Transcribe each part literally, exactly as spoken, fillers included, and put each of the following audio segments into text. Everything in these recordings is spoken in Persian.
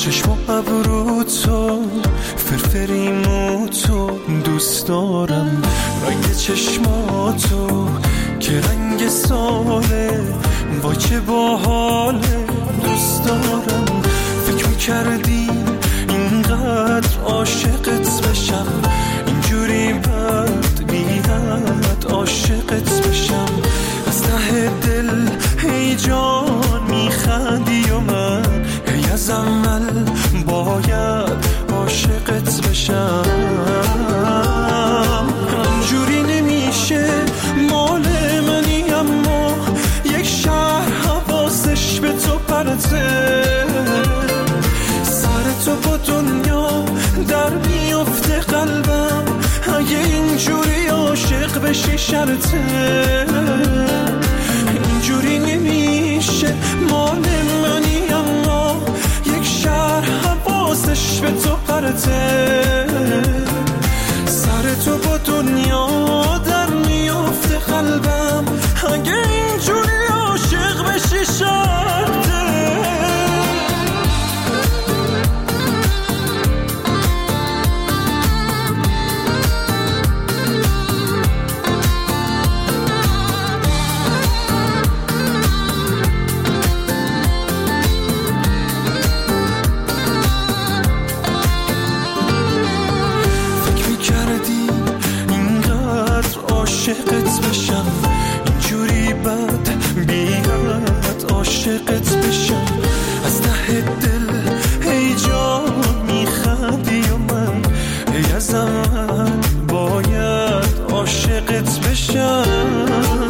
چشم و ابرو تو، فرفری مو تو دوست دارم، رنگ چشماتو که رنگ ساله، با چه باحاله دوست دارم. فکر میکردی اینقدر عاشقت بشم، اینجوری بد بیاد عاشقت بشم. از ته دل هی جان میخندی و من هی از اول باید عاشقت بشم. اینجوری نمیشه مال منی، اما یک شهر حواسش به تو پرته، سر تو با دنیا در میفته قلبم، اگه اینجوری عاشق بشی شرطه. اینجوری نمیشه مال منی، اما یک شهر حواسش به تو پرته، سر تو با دنیا در میفته قلبم، اگه اینجوری عاشق بشی شرطه. عاشقت بشم، اینجوری بد بیاد عاشقت بشم. از ته دل هی جا میخندی و من هی از اول باید عاشقت بشم.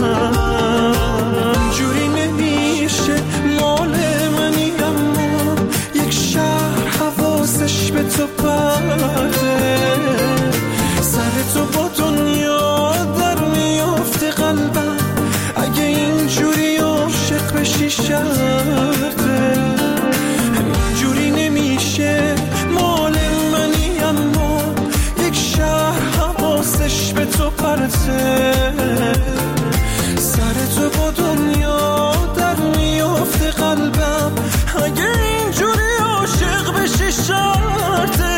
اینجوری نمیشه مال منی، اما یک شهر حواسش به تو پرده، سر تو با دنیا قلبم، اگه اینجوری عاشق بشی شرطه. اینجوری نمیشه مال منی، اما یک شهر حواسش به تو پرته، سر تو با دنیا در میفته قلبم، اگه اینجوری عاشق بشی شرطه.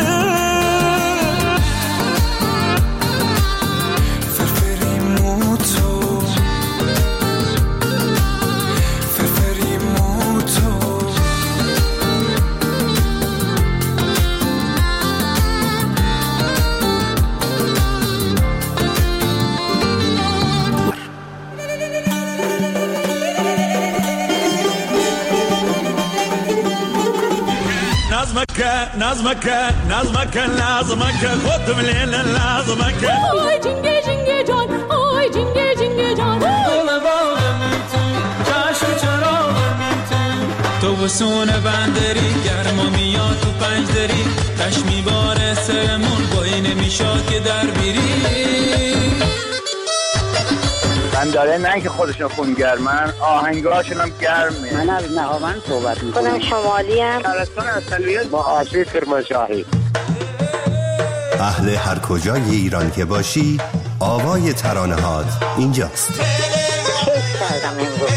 نظمك نظمك نظمك لازمك خد من الليل لازمك. آی جنگه جنگه جان، آی جنگه جنگه جان، دل باغم تو، چشم چراغم تو، تو بسون بندری گرما میاد تو پنجدری، تش میباره سرمون بایی نمیشاد که در بیری. من داره نه که خودشون خونگرمن، آهنگاشون هم گرمه. من از نهاوند صحبت میکنم. خودم شمالی هم شهرستان اصلیت با آسیب کرمانشاهی. اهل هر کجای ایران که باشی، آوای ترانه هات اینجاست. کیف کردم امروز.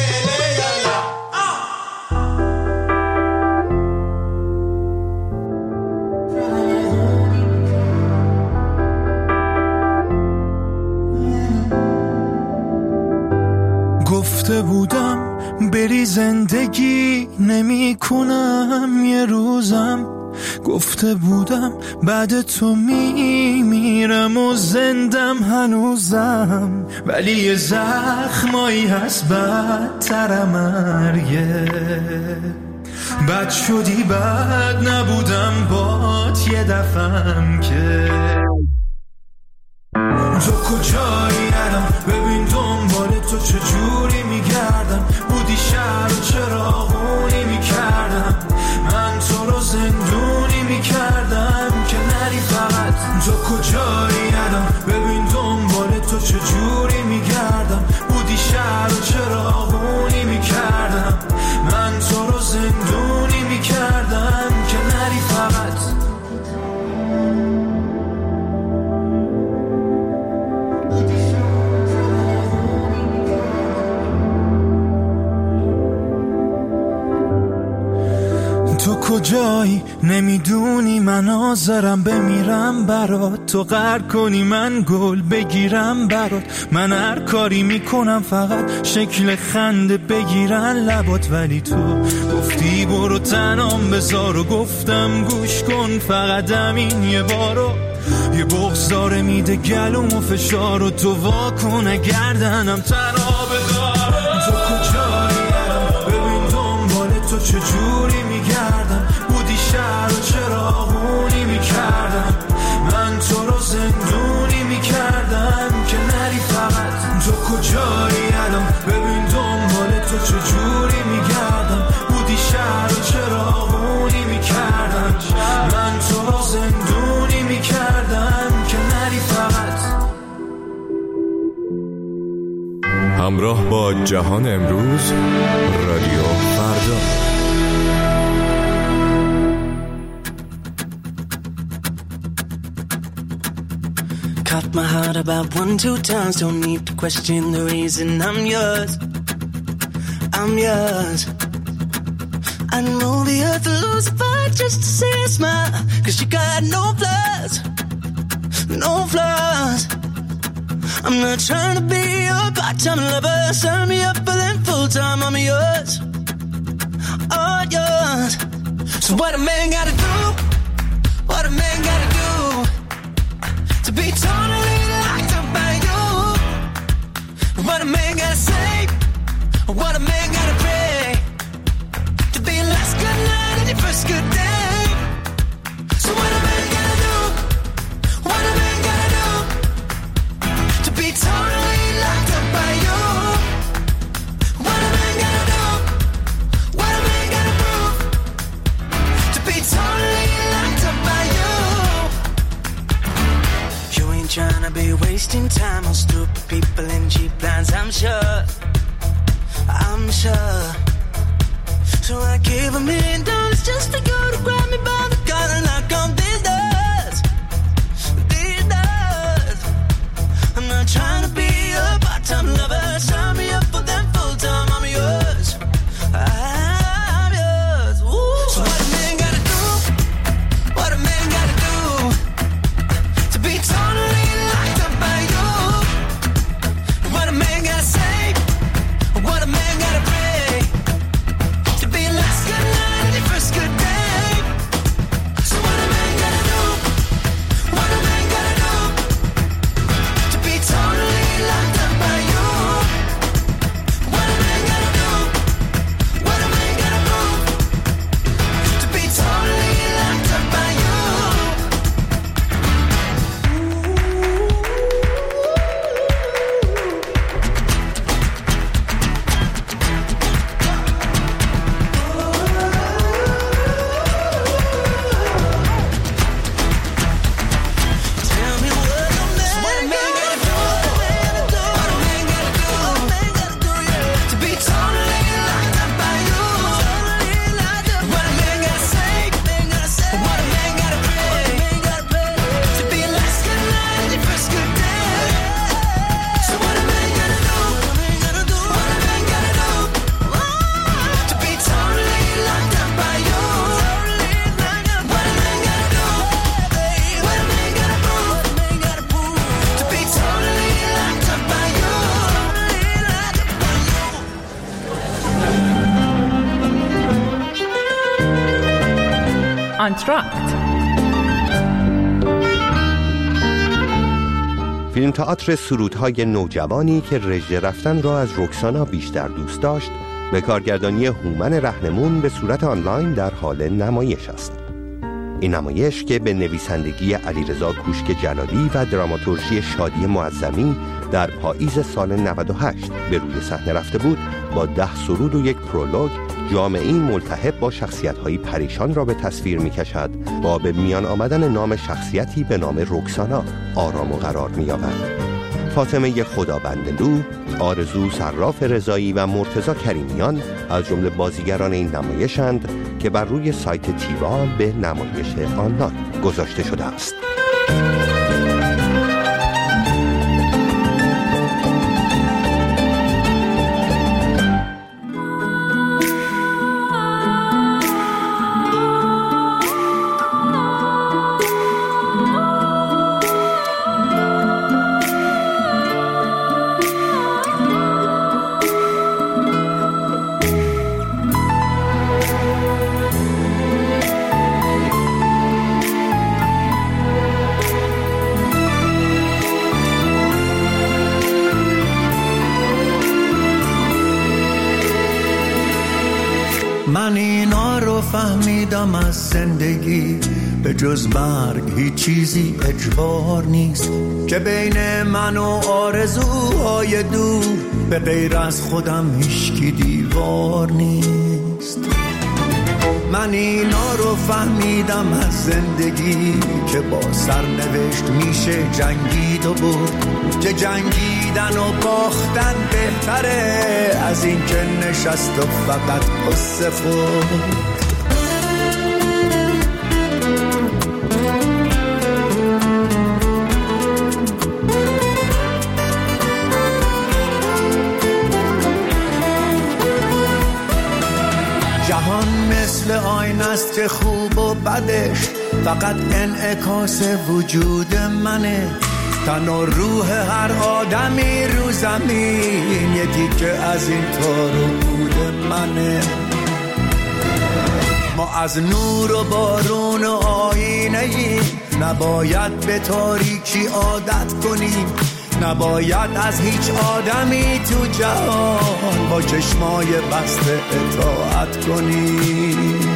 گفته بودم بری زندگی نمی کنم یه روزم، گفته بودم بعد تو می میرم و زندم هنوزم، ولی یه زخمایی هست بدتر مرگه. بد شدی بد نبودم بات یه دفعم که. تو کجایی الان ببین دنبال تو چجوری میگردم، بودی شهر و چراغونی میکردم، من تو رو زندونی میکردم که نری فقط. تو کجایی الان ببین دنبال تو چجوری میگردم، بودی شهر و چراغونی میکردم، من تو رو زندونی میکردم که نری فقط. تو کجایی نمیدونی من حاضرم بمیرم برات، تو قهر کنی من گل بگیرم برات، من هر کاری میکنم فقط شکل خنده بگیرن لبات، ولی تو گفتی برو تنام بذار و گفتم گوش کن فقط همین یه بارو، یه بغض داره میده گلوم و فشار و تو واکن گردنم تنها بدار. تو کجایی ببین دنبال تو چجوری میگردم، بودی شهر و چراغونی میکردم، من تو رو زندونی میکردم که نری فقط. تو کجایی الان ببین دنبال تو چجوری میگردم، بودی شهر و چراغونی میکردم، من تو رو زندونی میکردم که نری فقط. همراه با جهان امروز، رادیو فردا. Cut my heart about one, two times. Don't need to question the reason I'm yours. I'm yours. I'd move the earth to lose a fight just to see a smile, cause you got no flaws, no flaws. I'm not trying to be your part-time lover. Sign me up for them full-time. I'm yours, all yours. So what a man gotta do, what a man gotta do to be totally locked up by you. What a man gotta say, what a man gotta pray to be your last good night and your first good day. So what a man gotta do, what a man gotta do to be totally locked up by you. What a man gotta do, what a man gotta prove to be totally locked up by you. You ain't tryna be wasting time on stupid people and cheap plans, I'm sure, I'm sure. So I gave a million dollars just for you to grab me by the collar and knock on these doors, these doors. I'm not trying to be a part-time lover. Sign me up for them full-time. I'm yours, I'm yours. Ooh. So what a man gotta do, what a man gotta do to be totally locked up by you. What a man gotta say, what a man gotta pray to be your last good night and your first good day. So what a man gotta do, what a man gotta do to be totally locked up by you. What a man gotta do, what a man gotta prove to be totally locked up by you. Tell me what a man, what a man gotta do, what a man gotta do, to be totally locked up by you. What a man gotta say, what a man gotta pray to be your last good night and your first good day. So what a man gotta do, what a man gotta do to be totally locked up by you. What a man gotta do, what a man gotta prove to be totally locked up by you. آنتراکت. فیلم تئاتر سرودهای نوجوانی که رژه رفتن را از رکسانا بیشتر دوست داشت، به کارگردانی هومن رهنمون به صورت آنلاین در حال نمایش است. این نمایش که به نویسندگی علیرضا کوشک جلالی و دراماتورژی شادی معظمی در پاییز سال نود و هشت به روی صحنه رفته بود، با ده سرود و یک پرولوگ جامعه‌ای ملتهب با شخصیت‌های پریشان را به تصویر می‌کشد، با به میان آمدن نام شخصیتی به نام رکسانا آرام و قرار می‌یابد. فاطمه خدابندلو، آرزو صراف رضایی و مرتضی کریمیان از جمله بازیگران این نمایشند که بر روی سایت تیوا به نمایش آنلاین گذاشته شده است. من اینا رو فهمیدم از زندگی، به جز مرگ هیچ چیزی اجبار نیست، که بین من و آرزوهای دور به غیر از خودم هیچکی دیوار نیست. من اینا رو فهمیدم از زندگی، که با سرنوشت میشه جنگید و برد، که جنگیدن و باختن بهتره از این که نشست و فقط قصه خورد. جهان مثل آینه است که خوب و بدش فقط انعکاس وجود منه، تن و روح هر آدمی رو زمین یه تیکه از این تار و پود منه. ما از نور و بارون و آینه ایم، نباید به تاریکی عادت کنیم، نباید از هیچ آدمی تو جهان با چشمای بسته اطاعت کنیم.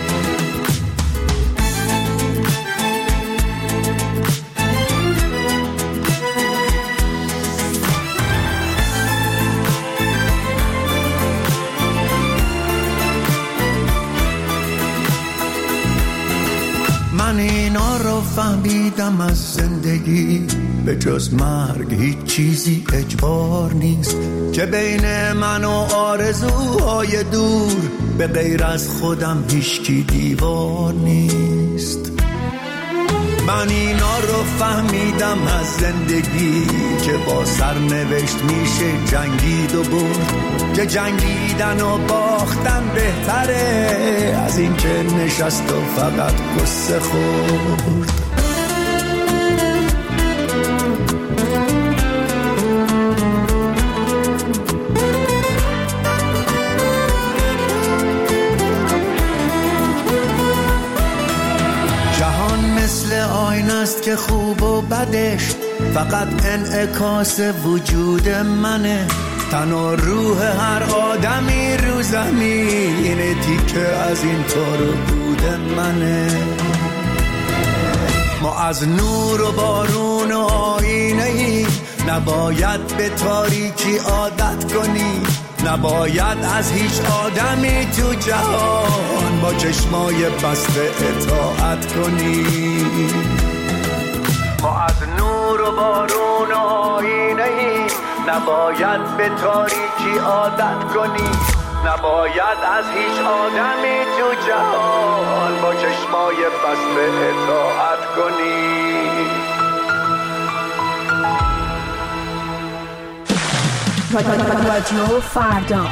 من اینا رو فهمیدم از زندگی، به جز مرگ هیچ چیزی اجبار نیست، که بین من و آرزوهای دور به غیر از خودم هیچکی دیوار نیست. من اینا رو فهمیدم از زندگی، که با سرنوشت میشه جنگید و برد، که جنگیدن و باختن بهتره از این که نشست و فقط قصه خورد. که خوب و بدش فقط انعکاس وجود منه، تن و روح هر آدمی رو زمین تیکه از این تار و پود منه. ما از نور و بارون و آینه ایم، نباید به تاریکی عادت کنیم، نباید از هیچ آدمی تو جهان با چشمای بسته اطاعت کنیم. ما از نور و بارون و آینه ایم، نباید به تاریکی عادت کنیم، نباید از هیچ آدمی تو جهان با چشمای بسته اطاعت کنیم. رادیو فردا.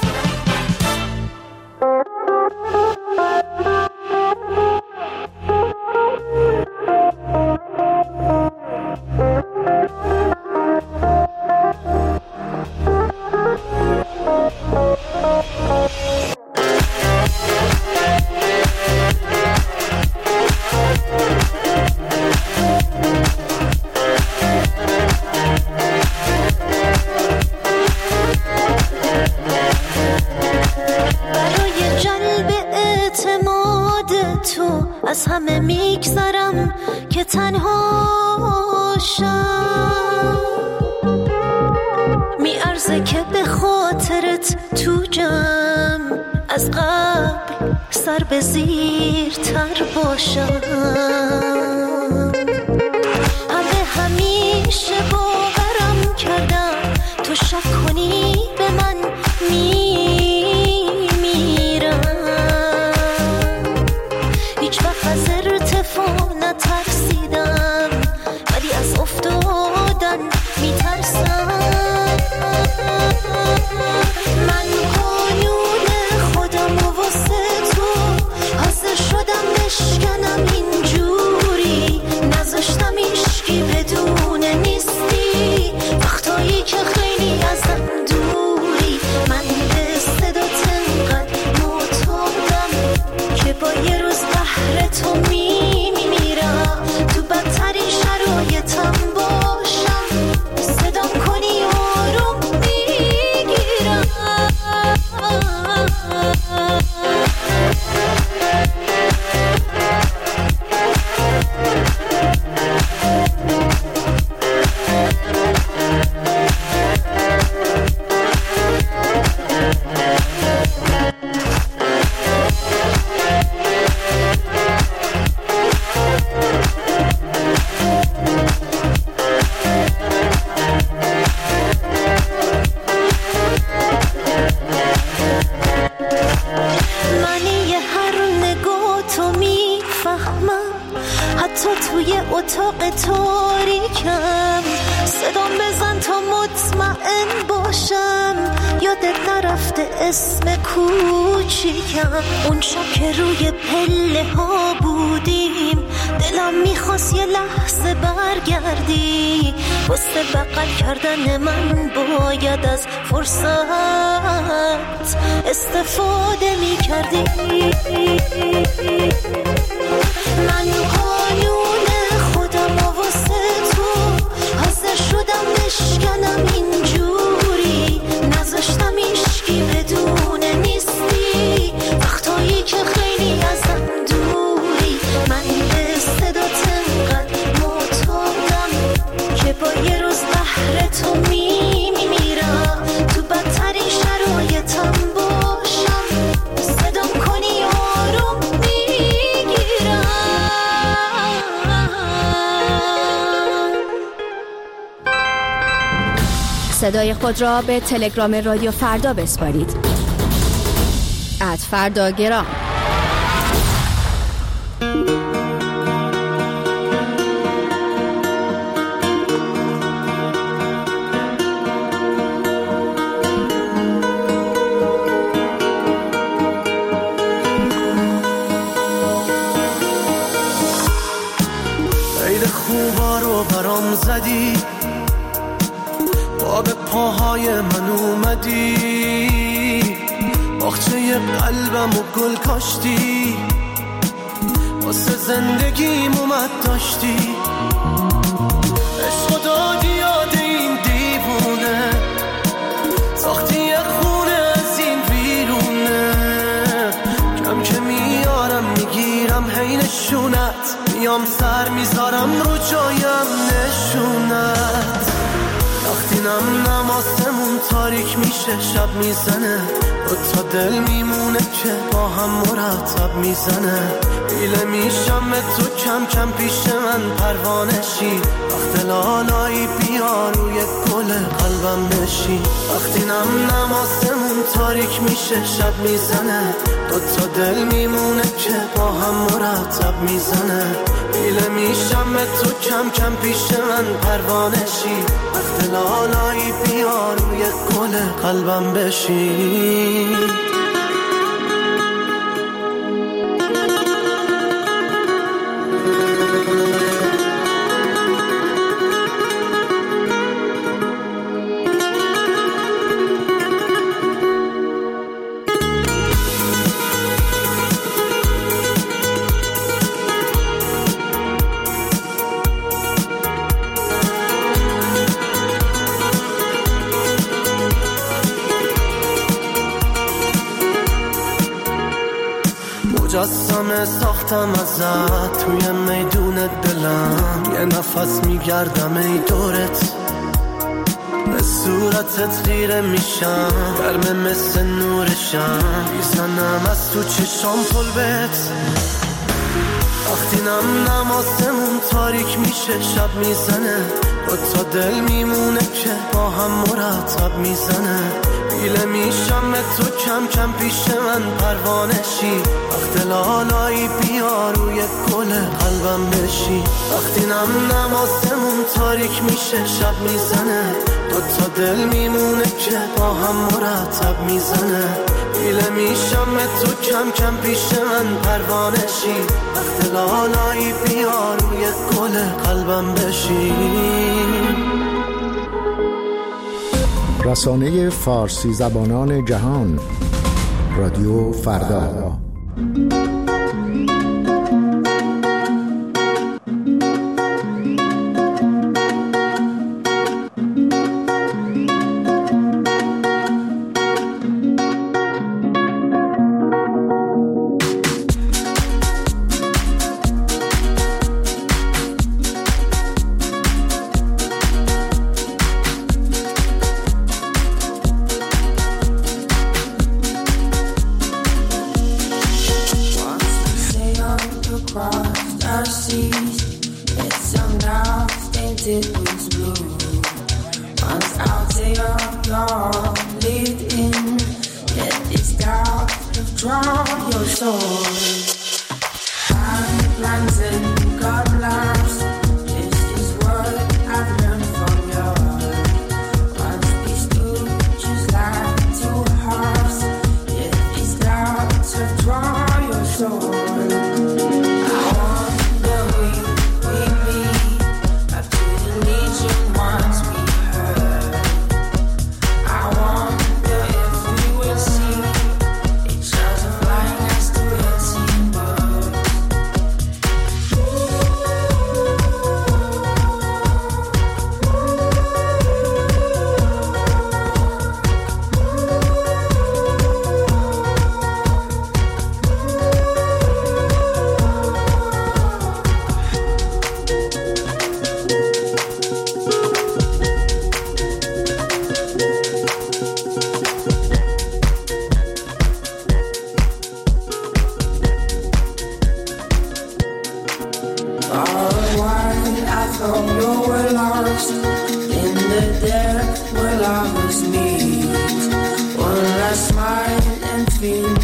از همه میگذرم که تنها شم، میارزه که به خاطرت تو جمع از قبل سر به زیر تر باشم. همه همیشه باورم کردم تو شک کنی به من میمیرم، هیچ وقت از ارتفاع نترسیدم ولی از افتادن میترسم. من قانون خودم و واسه تو حاضر شدم بشکنم اینجوری، نذاشتم ایشکی بدون نیستی وقتایی که خیلی از اتاق تاریکم، صدام بزن تا مطمئن باشم یادت نرفته اسم کوچیکم. اون شب که روی پله ها بودیم دلم میخواست یه لحظه برگردی، واسه بغل کردن من باید از فرصت استفاده میکردی. من قانون خودم و واسه تو حاضر شدم بشکنم اینجوری، نذاشتم ایشکی بدونه نیستی وقتایی که خیلی ازم دوری. من به صدات انقدر معتادم که با یه روز بهر تو میمیرم، تو بدترین شرایطم باشم صدام کنی آروم میگیرم. صدای خود را به تلگرام رادیو فردا بسپارید. ات فرداگرام. عید خوبا رو برام زدی، با به پاهای من اومدی، باغچه قلبم و گل کاشتی، واسه زندگیم اومد داشتی، عشق و دادی یاد این دیوونه، ساختی یه خونه از این بیرونه، کم که میارم میگیرم حینشونت، میام سر میذارم رو جایم نشونت. وقتی نم نماسمون تاریک میشه شب میزنه، دو تا دل میمونه که با هم مرتب میزنه، بیله میشم تو کم کم پیش من پروانشی، وقت لالایی بیا روی گل قلبم بشی. وقتی نم نماسمون تاریک میشه شب میزنه، دو تا دل میمونه که با هم مرتب میزنه، بیله میشم تو کم کم پیش من پروانشی، وقت لالایی بیا روی گل قلبم بشی. مجسمه ساختم ازت توی میدون دلم، یه نفس میگردم ای دورت، به صورتت خیره میشم، گرمه مثل نورشم، میزنم از تو چشام پلبت. وقتی نم نماسمون تاریک میشه شب میزنه، دو تا دل میمونه که با هم مرتب میزنه، بیله میشم تو کم کم پیش من پروانشی، وقت لالایی بیا روی گل قلبم بشی. وقتی نم نماسمون تاریک میشه شب میزنه، دو تا دل میمونه که با هم مرتب میزنه، بیله میشم تو کم کم پیش من پروانشی، وقت لالایی بیا روی گل قلبم بشی. رسانه فارسی زبانان جهان، رادیو فردا. God laughs.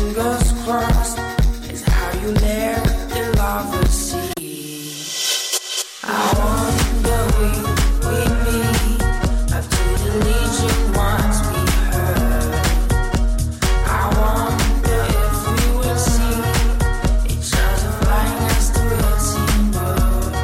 fingers crossed is how you live in lava sea. I wonder will we meet up to the legion once we heard. I wonder if we will see each other flying as the unseen birds.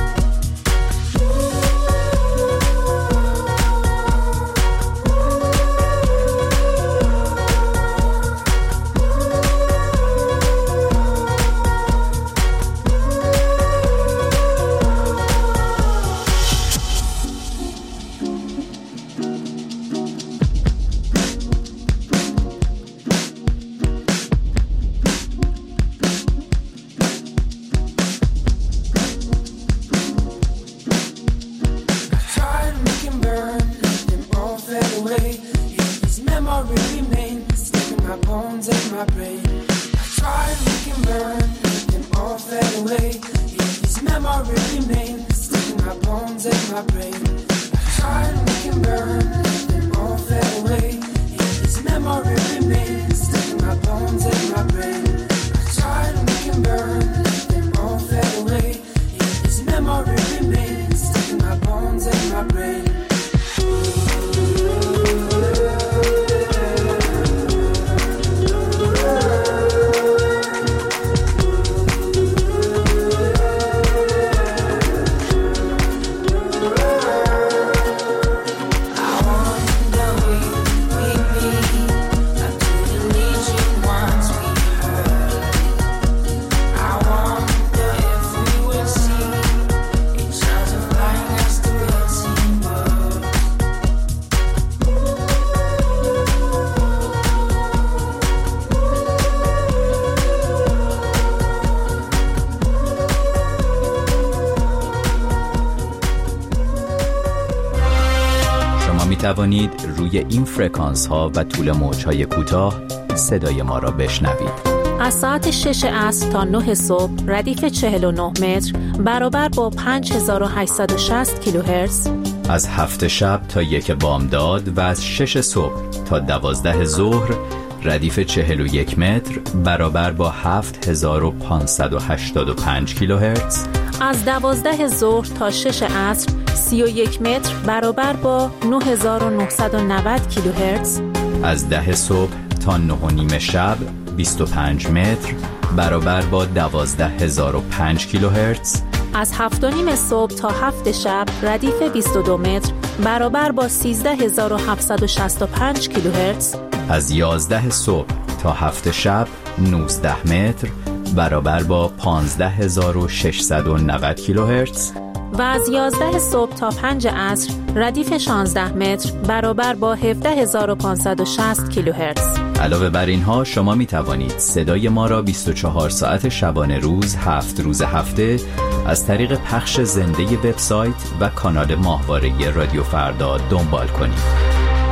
توانید روی این فرکانس ها و طول موج های کوتاه صدای ما را بشنوید. از ساعت شش عصر تا نه صبح ردیف چهل و نه متر برابر با پنج هزار و هشتصد و شصت کیلوهرتز. از هفت شب تا یک بامداد و از شش صبح تا دوازده ظهر ردیف چهل و یک متر برابر با هفت هزار و پانصد و هشتاد و پنج کیلوهرتز. از دوازده ظهر تا شش عصر سی و یک متر برابر با نه هزار و نهصد و نود کیلوهرتز. از ده صبح تا نه و نیم شب بیست و پنج متر برابر با دوازده هزار و پنج کیلوهرتز. از هفت و نیم صبح تا هفت شب ردیف بیست و دو متر برابر با سیزده هزار و هفتصد و شصت و پنج کیلوهرتز. از یازده صبح تا هفت شب نوزده متر برابر با پانزده هزار و ششصد و نود کیلوهرتز. و از یازده صبح تا پنج عصر ردیف شانزده متر برابر با هفده هزار و پانصد و شصت کیلوهرتز. علاوه بر اینها شما می توانید صدای ما را بیست و چهار ساعت شبانه روز هفت روز هفته از طریق پخش زنده وبسایت و کانال ماهواره رادیو فردا دنبال کنید.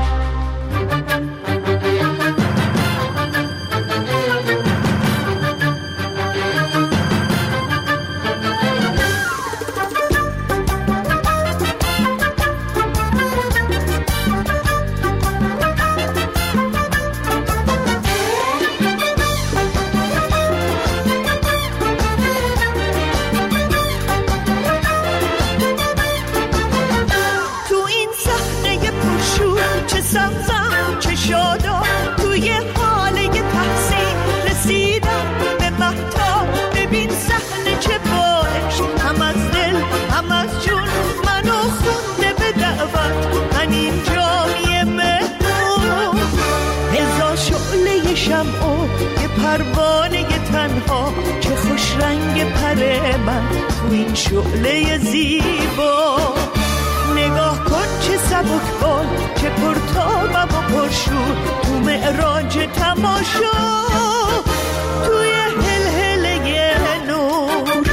پروانه تنها چه خوش رنگ پر من تو این شعله زیبا. نگاه کن چه سبک بال چه پرتابم و پرشور تو معراج تماشا توی هلهله نور.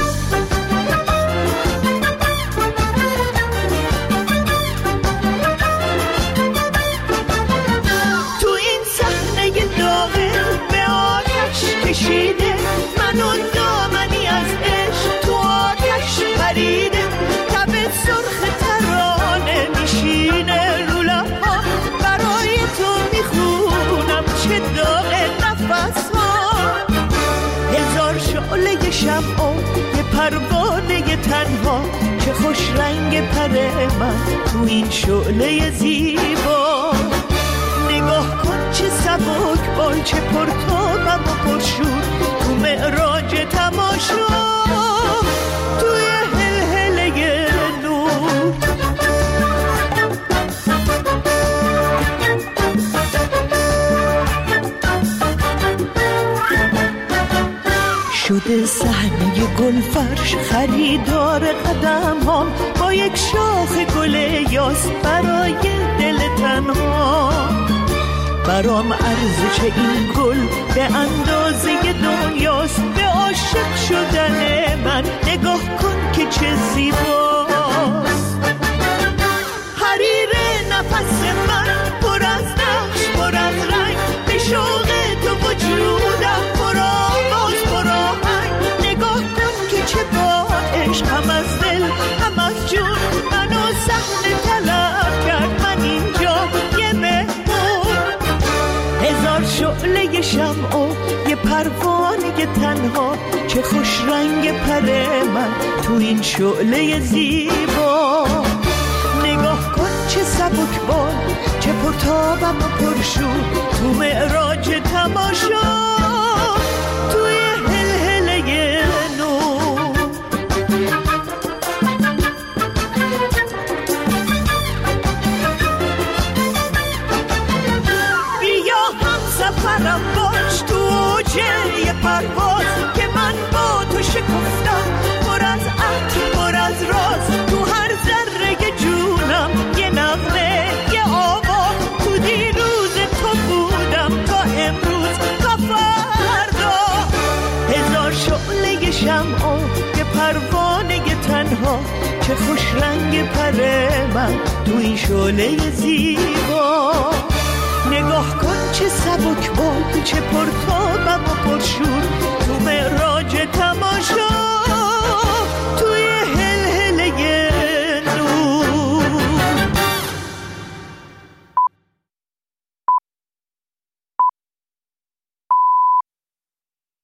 تو این صحنه داغه به آتش کشیده منو دامنی از عشق تو آتش پریده. تب سرخ ترانه میشینه رو لب‌ها برای تو میخونم چه داغ نفس ها. شمع و یه پروانه تنها، چه خوش رنگ پر من تو این شعله زیبا. نگاه کن چه سبک بال، چه پرتابم و پرشور تو معراج تماشا، توی هلهله نور. شده صحنه گل فرش، خریدار قدم هم با یک شاخ گل یاس برای دل تنها. برام عرض چه این گل به اندازه دنیاست، به عاشق شدن من نگاه کن که چه زیباست. حریر نفس من پر از نقش پر از رنگ، به شوق تو وجودم پر آواز پر آهنگ. نگاه کن که چه با عشق هم از دل هم از جون منو صحنه طلب کرد. من اینجا یه مهمون، هزار شعله شمع و یه پروانه تنها، چه خوش رنگ پر من تو این شعله زیبا. نگاه کن چه سبک بال، چه پرتابم و پرشور تو معراج تماشا، توی هلهله نور. بیا هم سفرم باش تو اوجه یه پرواز، که من با تو شکفتم پر از عطر پر از راز. تو هر ذره جونم یه نغمه یه آوا، تو دیروز تو بودم تا امروز تا فردا. هزار شعله شمع و یه پروانه تنها، چه خوش رنگ پر من تو این شعله زیبا. نگاه کن چه سبک بال، چه پرتابم و پرشور